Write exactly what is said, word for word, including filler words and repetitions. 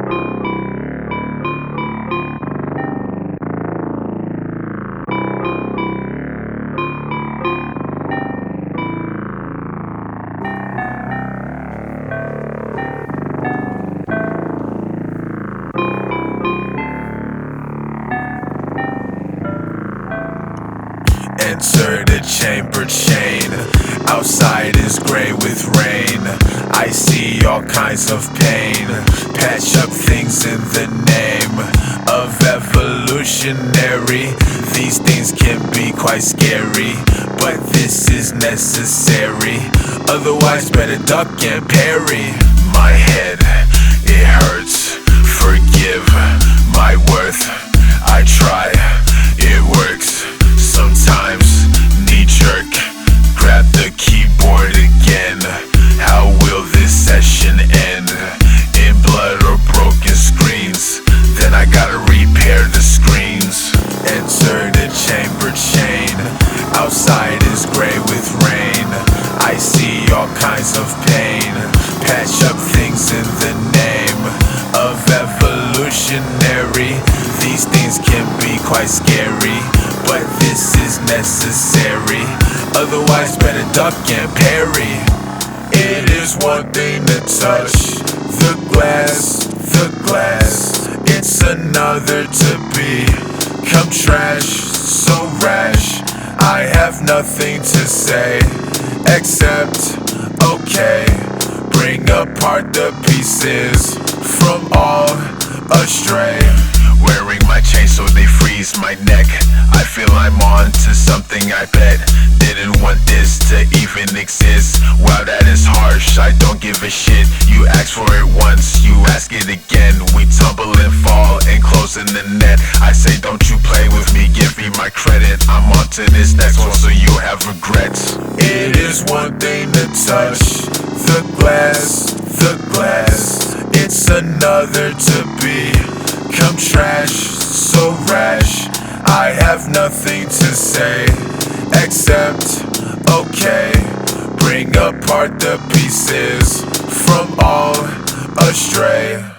Enter the chamber chain. Outside is gray with rain. I see all kinds of pain. Patch up things in the name of evolutionary. These things can be quite scary, but this is necessary. Otherwise better duck and parry. My head, it hurts. Forgive my worth. I try, it works. Sometimes knee jerk, grab the keyboard again. How will this session end? In blood or broken screens? Then I gotta repair the screens. Enter the chamber chain. Outside is gray with rain. I see all kinds of pain. Patch up things in the name of evolutionary. These things can be quite scary, but this is necessary. Otherwise better duck and parry. It is one thing to touch the glass, the glass. It's another to become trash, so rash. I have nothing to say except okay. Bring apart the pieces from all astray. Wearing my chain so they freeze my neck. I feel I'm on to something, I bet. Didn't want this to even exist. Wow, that is harsh, I don't give a shit. You ask for it once, you ask it again. We tumble and fall and close in the net. I say don't you play with me, give me my credit. I'm on to this next one so you have regrets. It is one thing to touch the glass, the glass. It's another to become trash, so rash. I have nothing to say except okay. Bring apart the pieces from all astray.